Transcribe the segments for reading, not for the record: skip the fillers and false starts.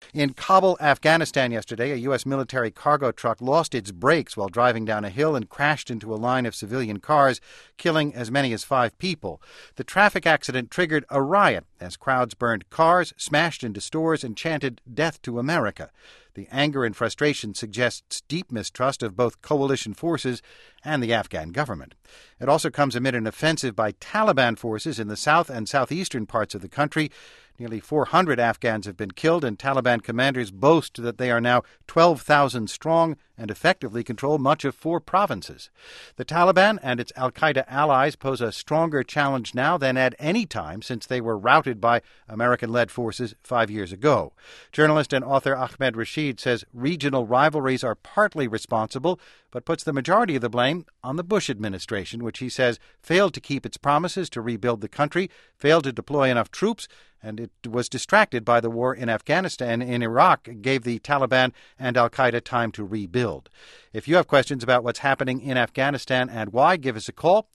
In Kabul, Afghanistan yesterday, a U.S. military cargo truck lost its brakes while driving down a hill and crashed into a line of civilian cars, killing as many as 5 people. The traffic accident triggered a riot as crowds burned cars, smashed into stores, and chanted "Death to America." The anger and frustration suggests deep mistrust of both coalition forces and the Afghan government. It also comes amid an offensive by Taliban forces in the south and southeastern parts of the country. Nearly 400 Afghans have been killed, and Taliban commanders boast that they are now 12,000 strong and effectively control much of 4 provinces. The Taliban and its al-Qaeda allies pose a stronger challenge now than at any time since they were routed by American-led forces 5 years ago. Journalist and author Ahmed Rashid says regional rivalries are partly responsible, but puts the majority of the blame on the Bush administration, which he says failed to keep its promises to rebuild the country, failed to deploy enough troops, and it was distracted by the war in Afghanistan and Iraq, gave the Taliban and al-Qaeda time to rebuild. If you have questions about what's happening in Afghanistan and why, give us a call,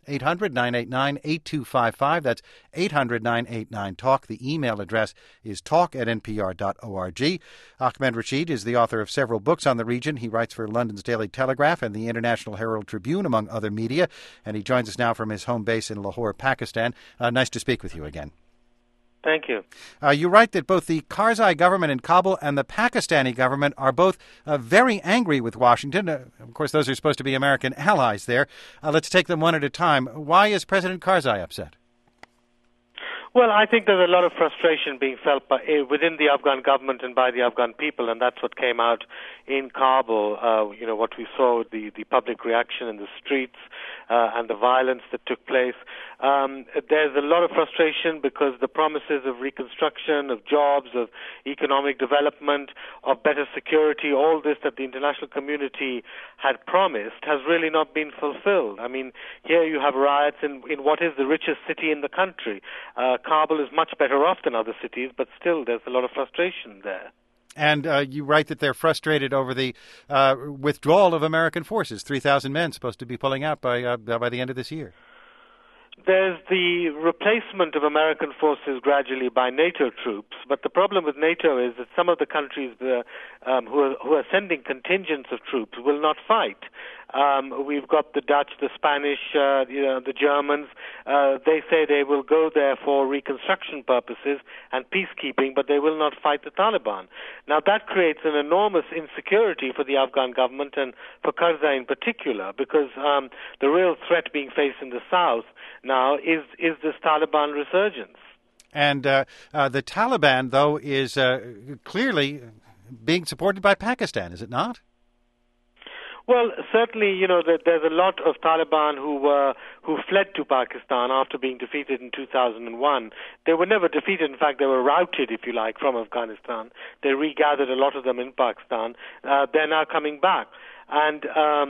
800-989-8255. That's 800-989-TALK. The email address is talk@npr.org. Ahmed Rashid is the author of several books on the region. He writes for London's Daily Telegraph and the International Herald Tribune, among other media, and he joins us now from his home base in Lahore, Pakistan. Nice to speak with you again. Thank you. You write that both the Karzai government in Kabul and the Pakistani government are both very angry with Washington. Of course, those are supposed to be American allies there. Let's take them one at a time. Why is President Karzai upset? Well, I think there's a lot of frustration being felt within the Afghan government and by the Afghan people, and that's what came out in Kabul. What we saw, the public reaction in the streets and the violence that took place. There's a lot of frustration because the promises of reconstruction, of jobs, of economic development, of better security, all this that the international community had promised has really not been fulfilled. I mean, here you have riots in what is the richest city in the country. Kabul is much better off than other cities, but still there's a lot of frustration there. And you write that they're frustrated over the withdrawal of American forces, 3,000 men supposed to be pulling out by the end of this year. There's the replacement of American forces gradually by NATO troops, but the problem with NATO is that some of the countries who are sending contingents of troops will not fight. We've got the Dutch, the Spanish, the Germans. They say they will go there for reconstruction purposes and peacekeeping, but they will not fight the Taliban. Now that creates an enormous insecurity for the Afghan government and for Karzai in particular, because the real threat being faced in the south now is this Taliban resurgence. And the Taliban, though, is clearly being supported by Pakistan, is it not? Well, certainly, there's a lot of Taliban who fled to Pakistan after being defeated in 2001. They were never defeated. In fact, they were routed, if you like, from Afghanistan. They regathered, a lot of them, in Pakistan. They're now coming back. And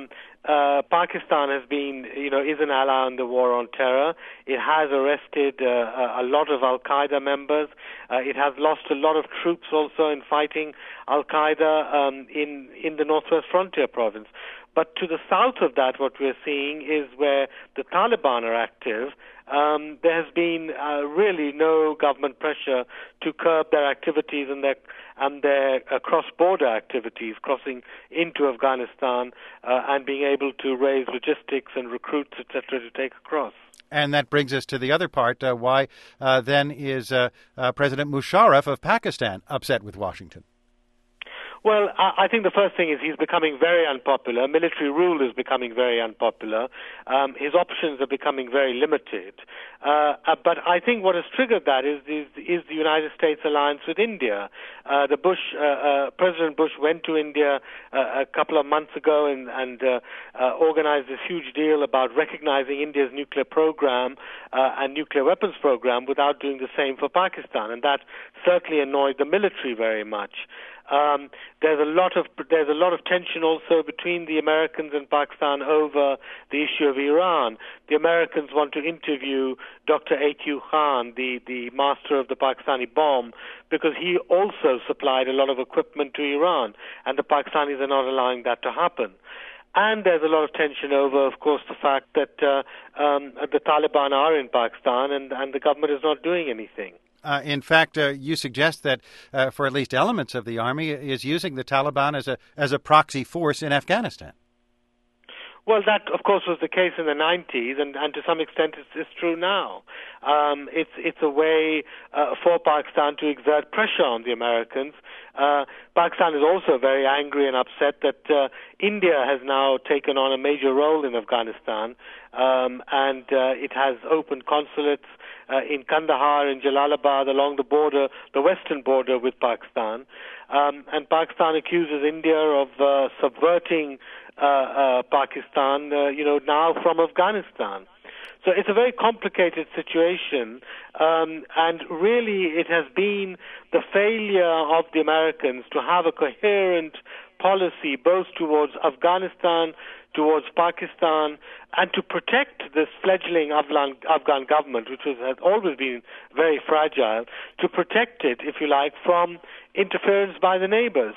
Pakistan has been, is an ally in the war on terror. It has arrested a lot of Al-Qaeda members. It has lost a lot of troops also in fighting Al-Qaeda in the Northwest Frontier province. But to the south of that, what we're seeing is where the Taliban are active. There has been really no government pressure to curb their activities and their cross-border activities, crossing into Afghanistan and being able to raise logistics and recruits, etc., to take across. And that brings us to the other part. Why then is President Musharraf of Pakistan upset with Washington? Well, I think the first thing is he's becoming very unpopular. Military rule is becoming very unpopular. His options are becoming very limited. But I think what has triggered that is the United States alliance with India. President Bush went to India a couple of months ago and organized this huge deal about recognizing India's nuclear program and nuclear weapons program without doing the same for Pakistan. And that certainly annoyed the military very much. There's a lot of tension also between the Americans and Pakistan over the issue of Iran. The Americans want to interview Dr. A.Q. Khan, the master of the Pakistani bomb, because he also supplied a lot of equipment to Iran, and the Pakistanis are not allowing that to happen. And there's a lot of tension over, of course, the fact that the Taliban are in Pakistan and the government is not doing anything. In fact, you suggest that for at least elements of the army is using the Taliban as a proxy force in Afghanistan. Well, that, of course, was the case in the 90s, and to some extent it's true now. It's a way for Pakistan to exert pressure on the Americans. Pakistan is also very angry and upset that India has now taken on a major role in Afghanistan, and it has opened consulates in Kandahar, in Jalalabad, along the border, the western border with Pakistan. And Pakistan accuses India of subverting Pakistan, now from Afghanistan. So it's a very complicated situation, and really it has been the failure of the Americans to have a coherent policy both towards Afghanistan, towards Pakistan, and to protect this fledgling Afghan government, which has always been very fragile, to protect it, if you like, from interference by the neighbors.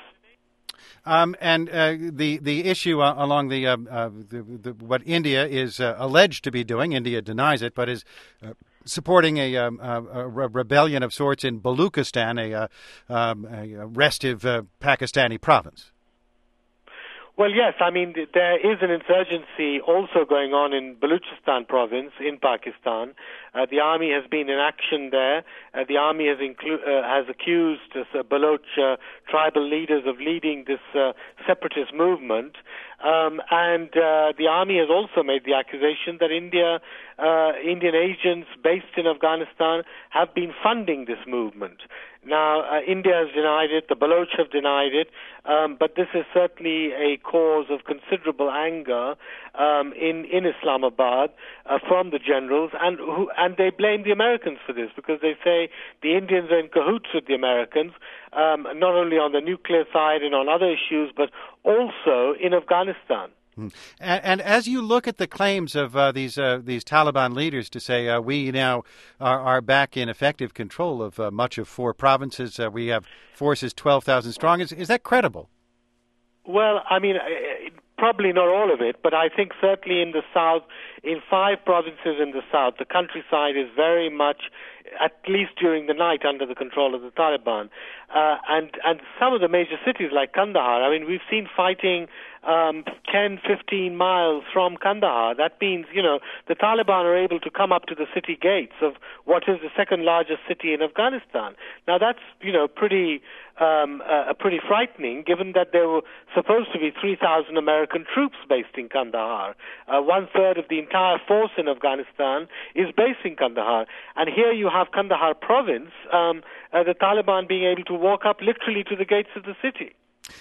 And the issue along the what India is alleged to be doing, India denies it, but is supporting a rebellion of sorts in Baluchistan, a restive Pakistani province. Well, yes, I mean, there is an insurgency also going on in Balochistan province in Pakistan. The army has been in action there. The army has accused Baloch tribal leaders of leading this separatist movement. And the army has also made the accusation that Indian agents based in Afghanistan have been funding this movement. Now, India has denied it, the Baloch have denied it, but this is certainly a cause of considerable anger in Islamabad from the generals, and they blame the Americans for this because they say the Indians are in cahoots with the Americans, not only on the nuclear side and on other issues, but also in Afghanistan. And as you look at the claims of these Taliban leaders to say we now are back in effective control of much of 4 provinces, we have forces 12,000 strong, is that credible? Well, I mean, probably not all of it, but I think certainly in the south, in 5 provinces in the south, the countryside is very much, at least during the night, under the control of the Taliban. And some of the major cities like Kandahar, I mean, we've seen fighting 10, 15 miles from Kandahar. That means, the Taliban are able to come up to the city gates of what is the second largest city in Afghanistan. Now that's, pretty frightening, given that there were supposed to be 3,000 American troops based in Kandahar. 1/3 of the entire force in Afghanistan is based in Kandahar. And here you have Kandahar province, the Taliban being able to walk up literally to the gates of the city.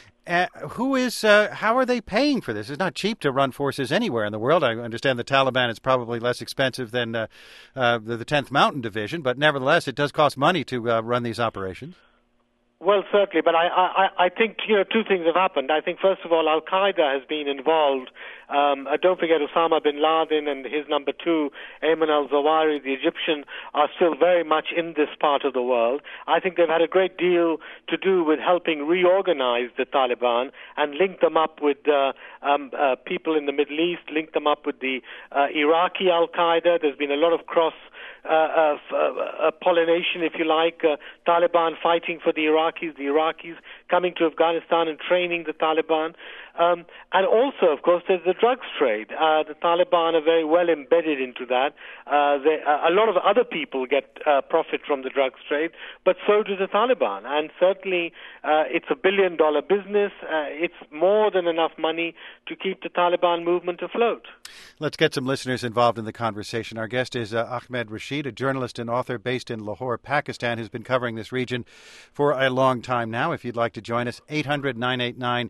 How are they paying for this? It's not cheap to run forces anywhere in the world. I understand the Taliban is probably less expensive than the 10th Mountain Division, but nevertheless, it does cost money to run these operations. Well, certainly, but I think, 2 things have happened. I think, first of all, Al-Qaeda has been involved. Don't forget Osama bin Laden and his number 2, Ayman al-Zawahiri, the Egyptian, are still very much in this part of the world. I think they've had a great deal to do with helping reorganize the Taliban and link them up with people in the Middle East, link them up with the Iraqi Al-Qaeda. There's been a lot of pollination, if you like, Taliban fighting for the Iraqis coming to Afghanistan and training the Taliban. And also, of course, there's the drugs trade. The Taliban are very well embedded into that. A lot of other people get profit from the drugs trade, but so do the Taliban. And certainly, it's $1 billion business. It's more than enough money to keep the Taliban movement afloat. Let's get some listeners involved in the conversation. Our guest is Ahmed Rashid, a journalist and author based in Lahore, Pakistan, who's been covering this region for a long time now. If you'd like to join us, 800-989-8255,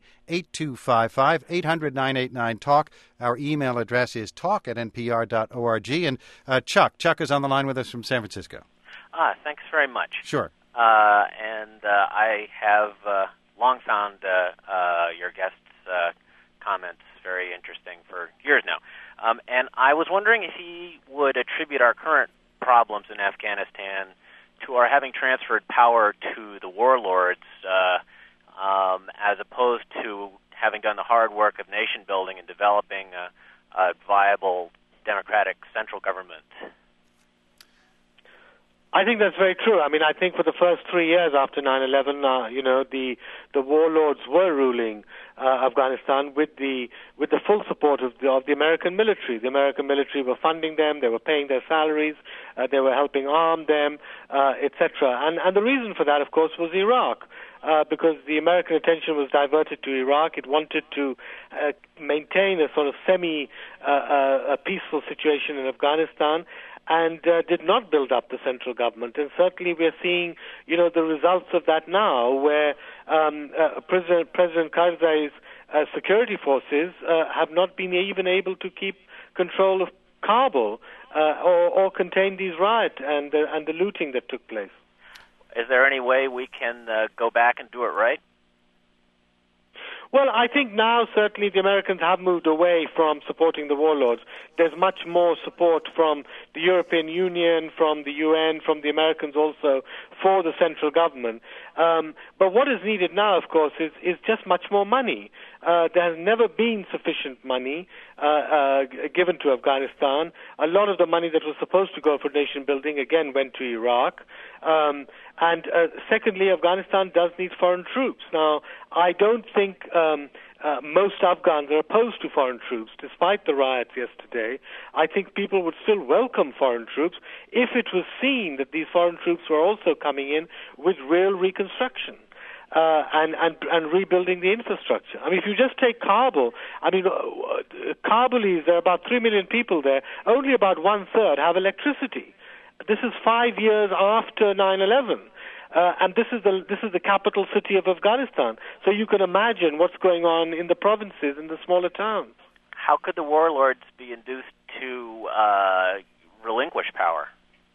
800-989-TALK. Our email address is talk@npr.org. And Chuck is on the line with us from San Francisco. Thanks very much. Sure. And I have long found your guest's comments very interesting for years now. And I was wondering if he would attribute our current problems in Afghanistan to our having transferred power to the warlords as opposed to having done the hard work of nation building and developing a viable democratic central government. I think that's very true. I mean, I think for the first 3 years after 9/11, the warlords were ruling Afghanistan with the full support of the American military. The American military were funding them, they were paying their salaries, they were helping arm them, etc. And the reason for that, of course, was Iraq. Because the American attention was diverted to Iraq. It wanted to maintain a sort of semi-peaceful situation in Afghanistan, and did not build up the central government. And certainly we're seeing, the results of that now, where President Karzai's security forces have not been even able to keep control of Kabul or contain these riots and the looting that took place. Is there any way we can go back and do it right? Well, I think now certainly the Americans have moved away from supporting the warlords. There's much more support from the European Union, from the UN, from the Americans also for the central government. But what is needed now, of course, is just much more money. There has never been sufficient money given to Afghanistan. A lot of the money that was supposed to go for nation building, again, went to Iraq. And secondly, Afghanistan does need foreign troops. Now, I don't think most Afghans are opposed to foreign troops, despite the riots yesterday. I think people would still welcome foreign troops if it was seen that these foreign troops were also coming in with real reconstruction. And rebuilding the infrastructure. I mean, if you just take Kabul, Kabulis, there are about 3 million people there. Only about 1/3 have electricity. This is 5 years after 9/11. And this is the capital city of Afghanistan. So you can imagine what's going on in the provinces, in the smaller towns. How could the warlords be induced to relinquish power?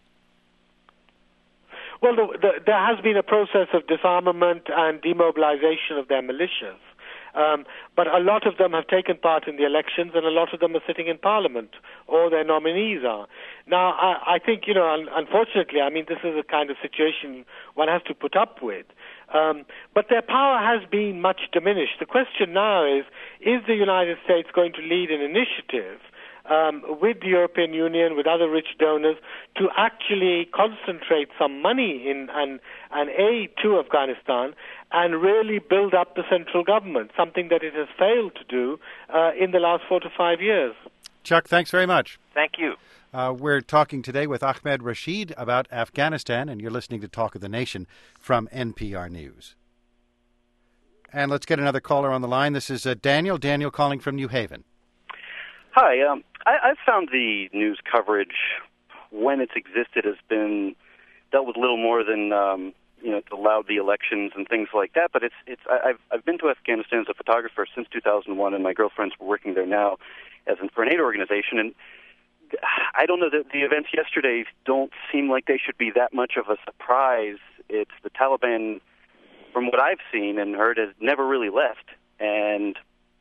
Well, there has been a process of disarmament and demobilization of their militias. But a lot of them have taken part in the elections, and a lot of them are sitting in parliament, or their nominees are. Now, I think, unfortunately, this is a kind of situation one has to put up with. But their power has been much diminished. The question now is the United States going to lead an initiative with the European Union, with other rich donors, to actually concentrate some money in and aid to Afghanistan and really build up the central government, something that it has failed to do in the last 4 to 5 years. Chuck, thanks very much. Thank you. We're talking today with Ahmed Rashid about Afghanistan, and you're listening to Talk of the Nation from NPR News. And let's get another caller on the line. This is Daniel. Daniel calling from New Haven. Hi. I've found the news coverage, when it's existed, has been dealt with little more than allowed the elections and things like that. But I've been to Afghanistan as a photographer since 2001, and my girlfriend's working there now for an aid organization. And I don't know, that the events yesterday don't seem like they should be that much of a surprise. It's the Taliban, from what I've seen and heard, has never really left, and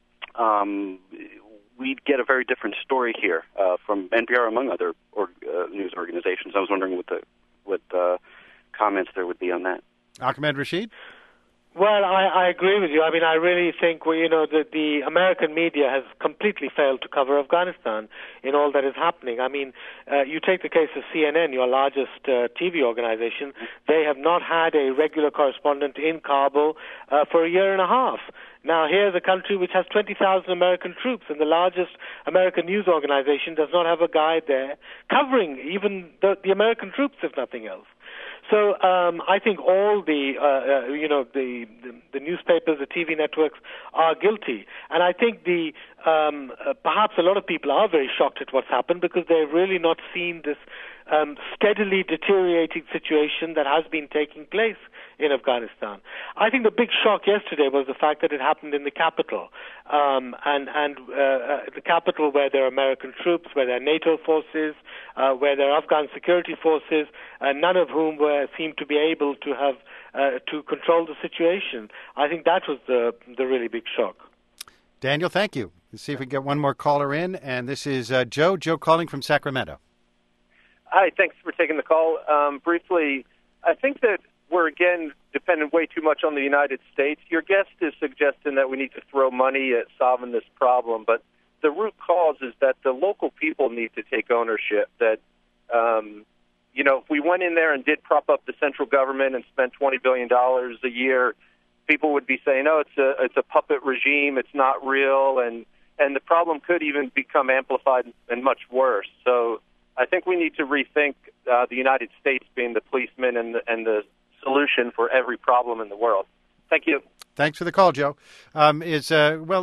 we'd get a very different story here from NPR, among other news organizations. I was wondering what comments there would be on that. Ahmed Rashid? Well, I agree with you. I really think the American media has completely failed to cover Afghanistan in all that is happening. You take the case of CNN, your largest TV organization. They have not had a regular correspondent in Kabul for a year and a half. Now, here's a country which has 20,000 American troops, and the largest American news organization does not have a guide there covering even the American troops, if nothing else. So I think all the newspapers, the TV networks are guilty, and I think perhaps a lot of people are very shocked at what's happened because they've really not seen this steadily deteriorating situation that has been taking place in Afghanistan. I think the big shock yesterday was the fact that it happened in the capital, and the capital where there are American troops, where there are NATO forces, where there are Afghan security forces, none of whom seemed to be able to have to control the situation. I think that was the really big shock. Daniel, thank you. Let's see if we can get one more caller in, and this is Joe. Joe calling from Sacramento. Hi, thanks for taking the call. Briefly, I think that we're, again, dependent way too much on the United States. Your guest is suggesting that we need to throw money at solving this problem, but the root cause is that the local people need to take ownership, that if we went in there and did prop up the central government and spent $20 billion a year, people would be saying, "Oh, it's a puppet regime. It's not real," and the problem could even become amplified and much worse. So I think we need to rethink the United States being the policeman and the solution for every problem in the world. Thank you. Thanks for the call, Joe. We just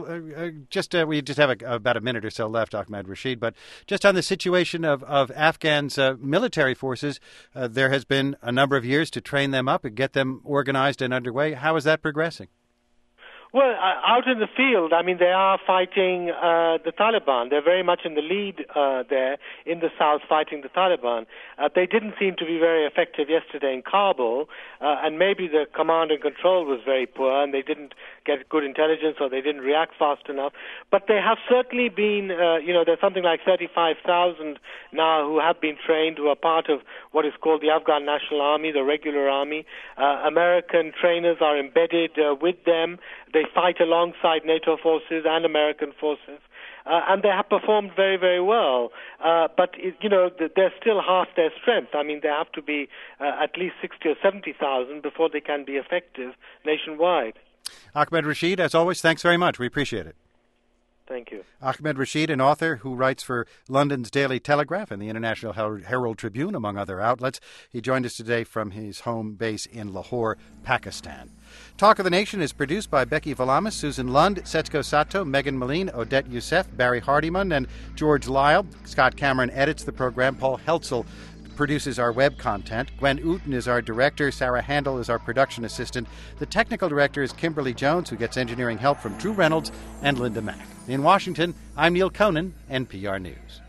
have about a minute or so left, Ahmed Rashid. But just on the situation of Afghans' military forces, there has been a number of years to train them up and get them organized and underway. How is that progressing? Well, out in the field, I mean, they are fighting the Taliban. They're very much in the lead there in the south fighting the Taliban. They didn't seem to be very effective yesterday in Kabul, and maybe the command and control was very poor and they didn't get good intelligence or they didn't react fast enough. But they have certainly been, there's something like 35,000 now who have been trained, who are part of what is called the Afghan National Army, the regular army. American trainers are embedded with them. They fight alongside NATO forces and American forces, and they have performed very, very well. But they're still half their strength. I mean, they have to be at least 60 or 70,000 before they can be effective nationwide. Ahmed Rashid, as always, thanks very much. We appreciate it. Thank you. Ahmed Rashid, an author who writes for London's Daily Telegraph and the International Herald Tribune, among other outlets. He joined us today from his home base in Lahore, Pakistan. Talk of the Nation is produced by Becky Valamis, Susan Lund, Setsko Sato, Megan Moline, Odette Youssef, Barry Hardiman, and George Lyle. Scott Cameron edits the program. Paul Heltzel produces our web content. Gwen Ooten is our director. Sarah Handel is our production assistant. The technical director is Kimberly Jones, who gets engineering help from Drew Reynolds and Linda Mack. In Washington, I'm Neil Conan, NPR News.